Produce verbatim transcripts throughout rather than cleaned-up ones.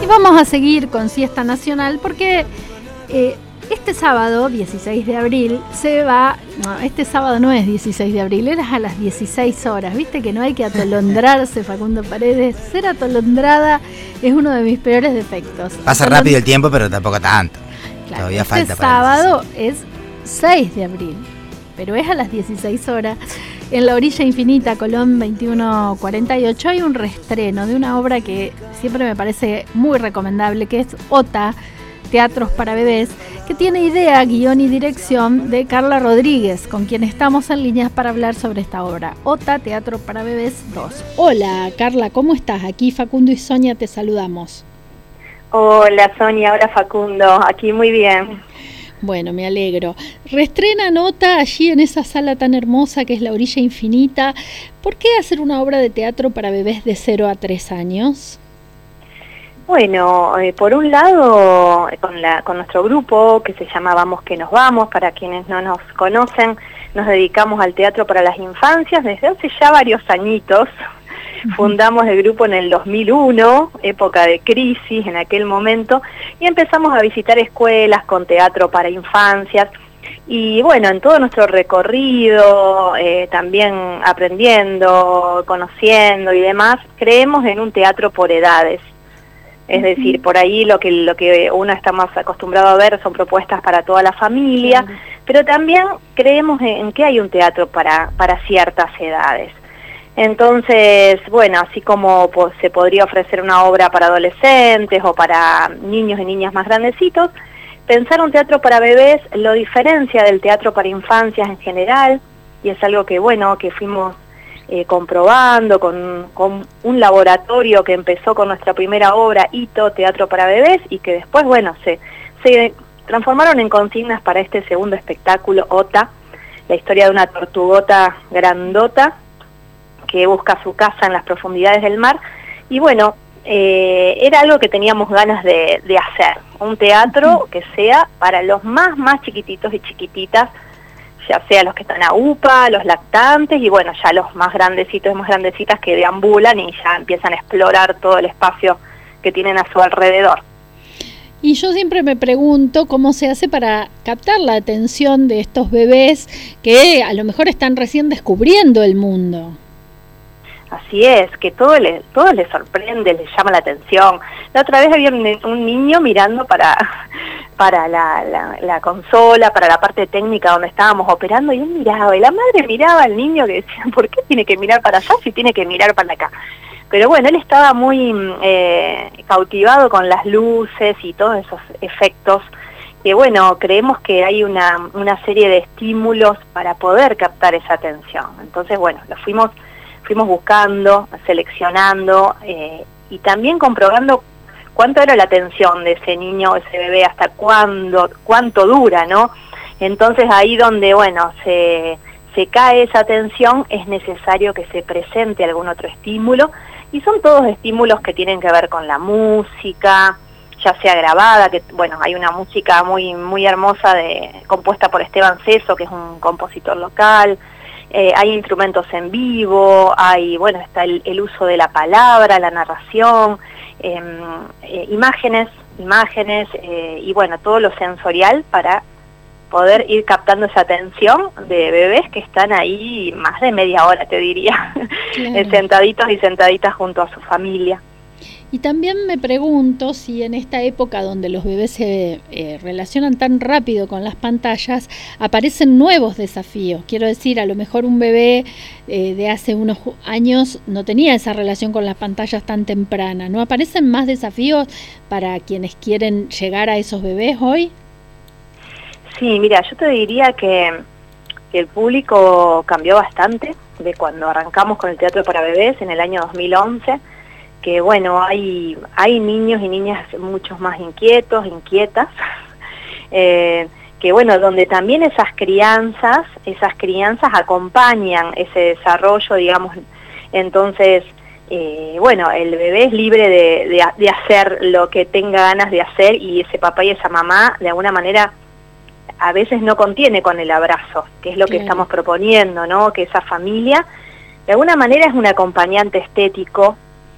Y vamos a seguir con Siesta Nacional porque eh, este sábado, dieciséis de abril, se va... No, este sábado no es dieciséis de abril, es a las dieciséis horas. Viste que no hay que atolondrarse, Facundo Paredes. Ser atolondrada es uno de mis peores defectos. Pasa Atolond... rápido el tiempo, pero tampoco tanto. Claro, Todavía este falta para sábado es seis de abril, pero es a las dieciséis horas. En la orilla infinita, Colón veintiuno cuarenta y ocho, hay un reestreno de una obra que siempre me parece muy recomendable, que es OTA, Teatros para Bebés, que tiene idea, guión y dirección de Carla Rodríguez, con quien estamos en líneas para hablar sobre esta obra, OTA, Teatro para Bebés dos. Hola, Carla, ¿cómo estás? Aquí Facundo y Sonia te saludamos. Hola, Sonia, hola Facundo, aquí muy bien. Bueno, me alegro. Reestrena OTA allí en esa sala tan hermosa que es la orilla infinita. ¿Por qué hacer una obra de teatro para bebés de cero a tres años? Bueno, eh, por un lado, con, la, con nuestro grupo que se llama Vamos que nos vamos, para quienes no nos conocen, nos dedicamos al teatro para las infancias desde hace ya varios añitos. Fundamos el grupo en el dos mil uno, época de crisis en aquel momento, y empezamos a visitar escuelas con teatro para infancias. Y bueno, en todo nuestro recorrido, eh, también aprendiendo, conociendo y demás, creemos en un teatro por edades. Es decir, por ahí lo que, lo que uno está más acostumbrado a ver son propuestas para toda la familia, claro. Pero también creemos en, en que hay un teatro para, para ciertas edades. Entonces, bueno, así como pues, se podría ofrecer una obra para adolescentes o para niños y niñas más grandecitos, pensar un teatro para bebés lo diferencia del teatro para infancias en general, y es algo que, bueno, que fuimos eh, comprobando con, con un laboratorio que empezó con nuestra primera obra, Hito, Teatro para Bebés, y que después, bueno, se, se transformaron en consignas para este segundo espectáculo, OTA, la historia de una tortugota grandota, que busca su casa en las profundidades del mar, y bueno, eh, era algo que teníamos ganas de, de hacer, un teatro que sea para los más, más chiquititos y chiquititas, ya sea los que están a UPA, los lactantes, y bueno, ya los más grandecitos y más grandecitas que deambulan y ya empiezan a explorar todo el espacio que tienen a su alrededor. Y yo siempre me pregunto cómo se hace para captar la atención de estos bebés que a lo mejor están recién descubriendo el mundo. Así es, que todo le, todo les sorprende, les llama la atención. La otra vez había un, un niño mirando para, para la, la, la consola, para la parte técnica donde estábamos operando, y él miraba, y la madre miraba al niño que decía, ¿por qué tiene que mirar para allá si tiene que mirar para acá? Pero bueno, él estaba muy eh, cautivado con las luces y todos esos efectos, que bueno, creemos que hay una, una serie de estímulos para poder captar esa atención. Entonces, bueno, lo fuimos... fuimos buscando, seleccionando eh, y también comprobando cuánto era la atención de ese niño o ese bebé, hasta cuándo, cuánto dura, ¿no? Entonces ahí donde, bueno, se, se cae esa atención, es necesario que se presente algún otro estímulo, y son todos estímulos que tienen que ver con la música, ya sea grabada, que bueno, hay una música muy, muy hermosa de, compuesta por Esteban Ceso, que es un compositor local. Eh, hay instrumentos en vivo, hay, bueno, está el, el uso de la palabra, la narración, eh, eh, imágenes, imágenes, eh, y bueno, todo lo sensorial para poder ir captando esa atención de bebés que están ahí más de media hora, te diría, claro. Sentaditos y sentaditas junto a su familia. Y también me pregunto si en esta época donde los bebés se eh, relacionan tan rápido con las pantallas, aparecen nuevos desafíos. Quiero decir, a lo mejor un bebé eh, de hace unos años no tenía esa relación con las pantallas tan temprana. ¿No aparecen más desafíos para quienes quieren llegar a esos bebés hoy? Sí, mira, yo te diría que, que el público cambió bastante de cuando arrancamos con el teatro para bebés en el año dos mil once. Que bueno, hay, hay niños y niñas muchos más inquietos, inquietas, eh, que bueno, donde también esas crianzas, esas crianzas acompañan ese desarrollo, digamos, entonces, eh, bueno, el bebé es libre de, de, de hacer lo que tenga ganas de hacer, y ese papá y esa mamá, de alguna manera, a veces no contiene con el abrazo, que es lo que estamos proponiendo, ¿no? Que esa familia, de alguna manera, es un acompañante estético,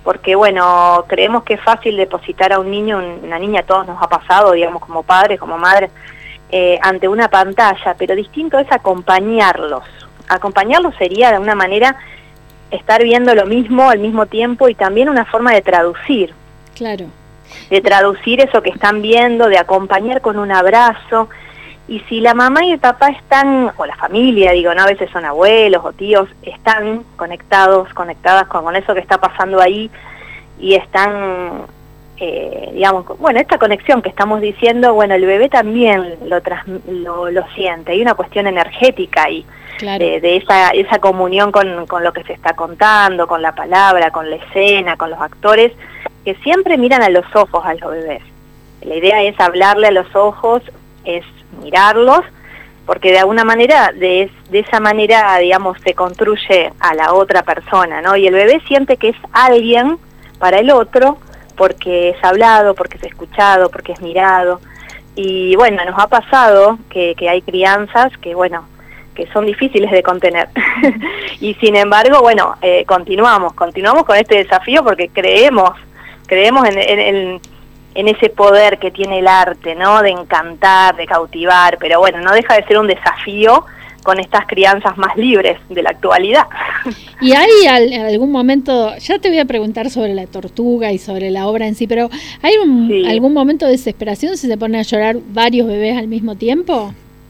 porque bueno, creemos que es fácil depositar a un niño, una niña, a todos nos ha pasado, digamos, como padres, como madres, eh, ante una pantalla, pero distinto es acompañarlos. Acompañarlos sería de una manera estar viendo lo mismo al mismo tiempo y también una forma de traducir. Claro. De traducir eso que están viendo, de acompañar con un abrazo. Y si la mamá y el papá están, o la familia, digo, no, a veces son abuelos o tíos, están conectados, conectadas con, con eso que está pasando ahí y están, eh, digamos, bueno, esta conexión que estamos diciendo, bueno, el bebé también lo, tras, lo, lo siente, hay una cuestión energética ahí, claro. de, de esa, esa comunión con, con lo que se está contando, con la palabra, con la escena, con los actores, que siempre miran a los ojos a los bebés. La idea es hablarle a los ojos, es mirarlos, porque de alguna manera, de, de esa manera, digamos, se construye a la otra persona, ¿no? Y el bebé siente que es alguien para el otro, porque es hablado, porque es escuchado, porque es mirado. Y bueno, nos ha pasado que, que hay crianzas que, bueno, que son difíciles de contener. Y sin embargo, bueno, eh, continuamos, continuamos con este desafío porque creemos, creemos en, en, en en ese poder que tiene el arte, ¿no? De encantar, de cautivar, pero bueno, no deja de ser un desafío con estas crianzas más libres de la actualidad. Y hay al, en algún momento, ya te voy a preguntar sobre la tortuga y sobre la obra en sí, pero ¿hay un, sí. algún momento de desesperación si se ponen a llorar varios bebés al mismo tiempo?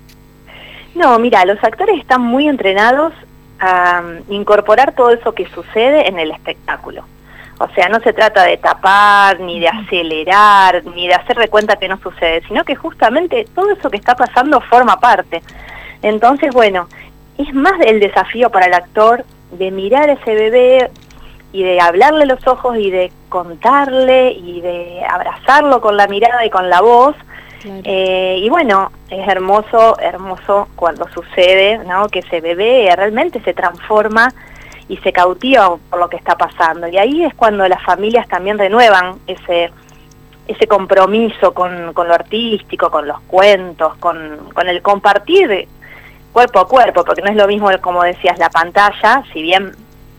No, mira, los actores están muy entrenados a um, incorporar todo eso que sucede en el espectáculo. O sea, no se trata de tapar, ni de acelerar, ni de hacer de cuenta que no sucede, sino que justamente todo eso que está pasando forma parte. Entonces, bueno, es más el desafío para el actor de mirar a ese bebé y de hablarle a los ojos y de contarle y de abrazarlo con la mirada y con la voz. Claro. Eh, y bueno, es hermoso, hermoso cuando sucede, ¿no? Que ese bebé realmente se transforma y se cautiva por lo que está pasando. Y ahí es cuando las familias también renuevan ese ese compromiso con, con lo artístico, con los cuentos, con, con el compartir cuerpo a cuerpo, porque no es lo mismo, como decías, la pantalla, si bien,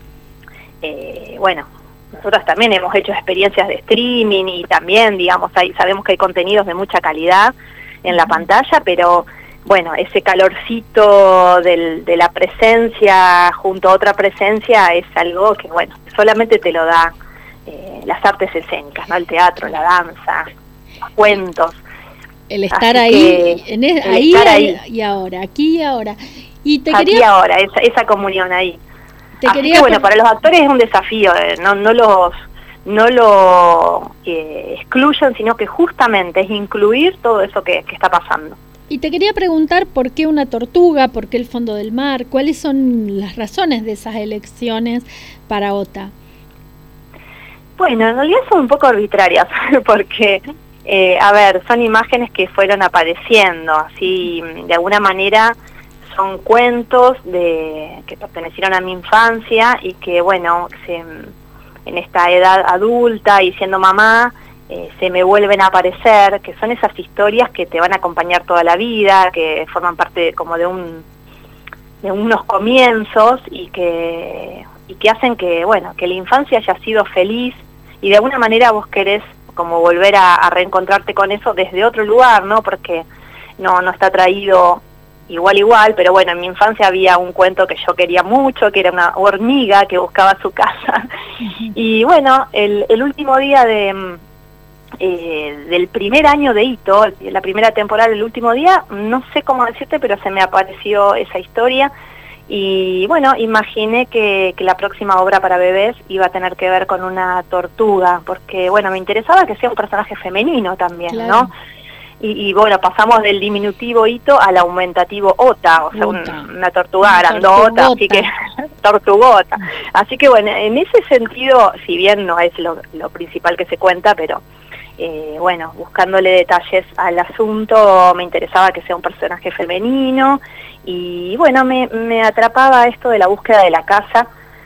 eh, bueno, nosotros también hemos hecho experiencias de streaming y también, digamos, hay, sabemos que hay contenidos de mucha calidad en la pantalla, pero bueno, ese calorcito del, de la presencia junto a otra presencia es algo que, bueno, solamente te lo da eh, las artes escénicas, ¿no? El teatro, la danza, los cuentos. El estar ahí, en es, el ahí, estar ahí y ahora, aquí y ahora. Y te aquí quería... y ahora, esa, esa comunión ahí. Te Así quería que bueno, para los actores es un desafío, eh, no, no los no lo eh, excluyan, sino que justamente es incluir todo eso que, que está pasando. Y te quería preguntar por qué una tortuga, por qué el fondo del mar, cuáles son las razones de esas elecciones para Ota. Bueno, en realidad son un poco arbitrarias, porque, eh, a ver, son imágenes que fueron apareciendo, así, de alguna manera son cuentos de que pertenecieron a mi infancia y que, bueno, se, en esta edad adulta y siendo mamá, Eh, se me vuelven a aparecer, que son esas historias que te van a acompañar toda la vida, que forman parte de, como de un de unos comienzos y que y que hacen que, bueno, que la infancia haya sido feliz y de alguna manera vos querés como volver a, a reencontrarte con eso desde otro lugar, ¿no? Porque no no está traído igual igual, pero bueno, en mi infancia había un cuento que yo quería mucho, que era una hormiga que buscaba su casa. Y bueno, el, el último día de Eh, del primer año de Ito, la primera temporada del último día, no sé cómo decirte, pero se me apareció esa historia y bueno, imaginé que, que la próxima obra para bebés iba a tener que ver con una tortuga, porque bueno, me interesaba que sea un personaje femenino también, claro. ¿No? Y, y bueno, pasamos del diminutivo Ito al aumentativo Ota, o sea, un, una tortuga una grandota, tortugota. Así que tortugota. Así que bueno, en ese sentido, si bien no es lo, lo principal que se cuenta, pero Eh, bueno, buscándole detalles al asunto, me interesaba que sea un personaje femenino y bueno, me, me atrapaba esto de la búsqueda de la casa,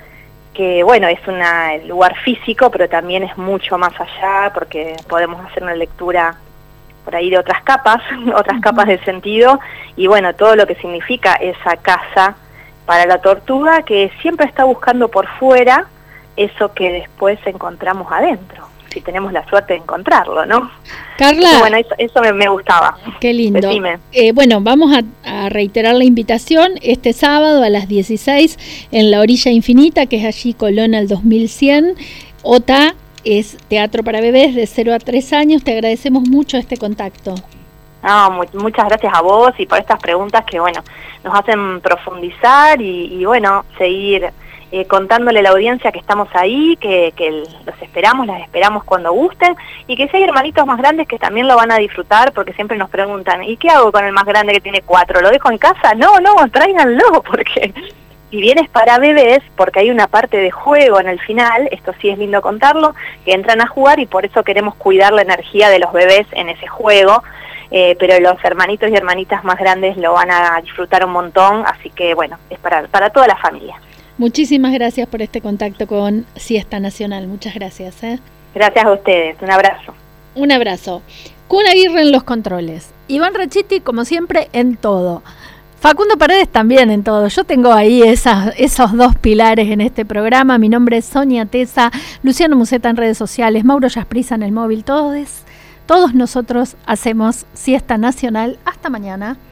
que bueno, es un lugar físico, pero también es mucho más allá, porque podemos hacer una lectura por ahí de otras capas, otras uh-huh. capas de sentido, y bueno, todo lo que significa esa casa para la tortuga, que siempre está buscando por fuera eso que después encontramos adentro, si tenemos la suerte de encontrarlo, ¿no? Carla, Entonces, bueno, eso, eso me, me gustaba. Qué lindo. Decime. Eh, bueno, vamos a, a reiterar la invitación este sábado a las dieciséis en La Orilla Infinita, que es allí Colón al dos mil cien. O T A es Teatro para Bebés de cero a tres años. Te agradecemos mucho este contacto. No, mu muchas gracias a vos y por estas preguntas que, bueno, nos hacen profundizar y, y bueno, seguir eh, contándole a la audiencia que estamos ahí, que, que los esperamos, las esperamos cuando gusten, y que si hay hermanitos más grandes que también lo van a disfrutar, porque siempre nos preguntan, ¿y qué hago con el más grande que tiene cuatro? ¿Lo dejo en casa? No, no, tráiganlo, porque si bien es para bebés, porque hay una parte de juego en el final, esto sí es lindo contarlo, que entran a jugar y por eso queremos cuidar la energía de los bebés en ese juego. Eh, pero los hermanitos y hermanitas más grandes lo van a disfrutar un montón, así que bueno, es para, para toda la familia. Muchísimas gracias por este contacto con Siesta Nacional, muchas gracias. ¿eh? Gracias a ustedes, un abrazo. Un abrazo. Kun Aguirre en los controles, Iván Rachiti como siempre en todo, Facundo Paredes también en todo. Yo tengo ahí esas, esos dos pilares en este programa. Mi nombre es Sonia Tesa, Luciano Museta en redes sociales, Mauro Yasprisa en el móvil, todos es... Todos nosotros hacemos Siesta Nacional. Hasta mañana.